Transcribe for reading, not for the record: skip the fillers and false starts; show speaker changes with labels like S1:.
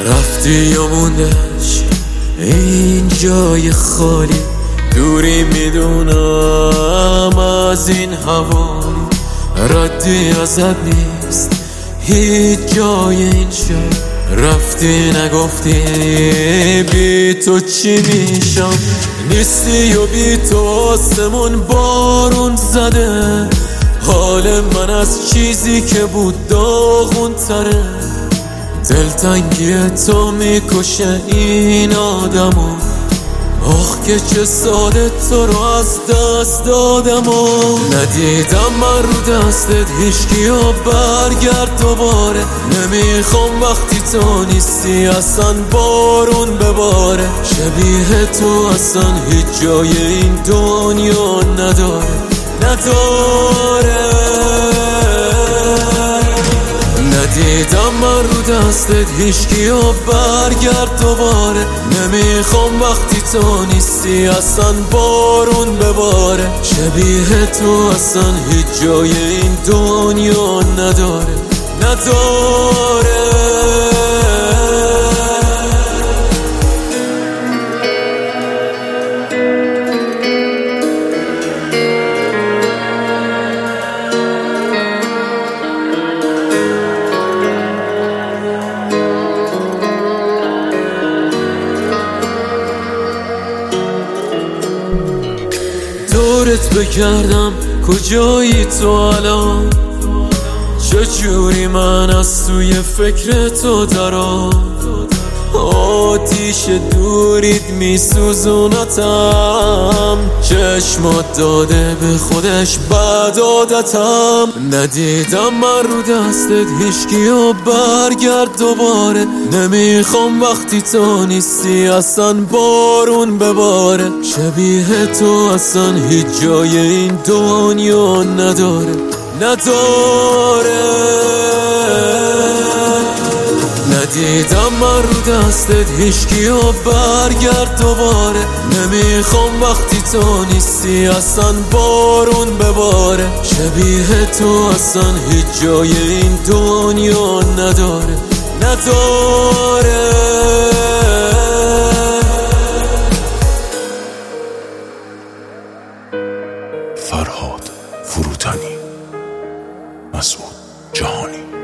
S1: رفتی یا موندش این جای خالی؟ دوری میدونم از این حوالی، ردی ازت نیست هیچ جای این شهر. رفتی نگفتی بی تو چی میشم، نیستی و بی تو آسمون بارون زده. حال من از چیزی که بود داغون تره، دلتنگی تو میکشه این آدمو. آخ که چه ساده تو رو از دست دادم و ندیدم من رو دستت هیچکی و برگرد دوباره. نمیخوام وقتی تو نیستی اصلا بارون بباره. شبیه تو اصلا هیچ جای این دنیا نداره. ندیدم من رو دستت هیچکی و برگرد دوباره. نمیخوام وقتی تو نیستی اصلا بارون بباره. شبیه تو اصلا هیچ جای این دنیا نداره. دورت بگردم کجایی تو الان؟ چجوری من از توی فکر تو درام؟ آتیش دورید میسوزونتم، چشمات داده به خودش بد عادتم. ندیدم من رو دستت هیچکی و برگرد دوباره. نمیخوام وقتی تو نیستی اصلا بارون بباره. شبیه تو اصلا هیچ جای این دنیا نداره. ندیدم من رو دستت هیچکی و برگرد دوباره. نمیخوام وقتی تو نیستی اصلا بارون بباره. شبیه تو اصلا هیچ جای این دنیا نداره.
S2: فرهاد فروتنی، مسعود جهانی.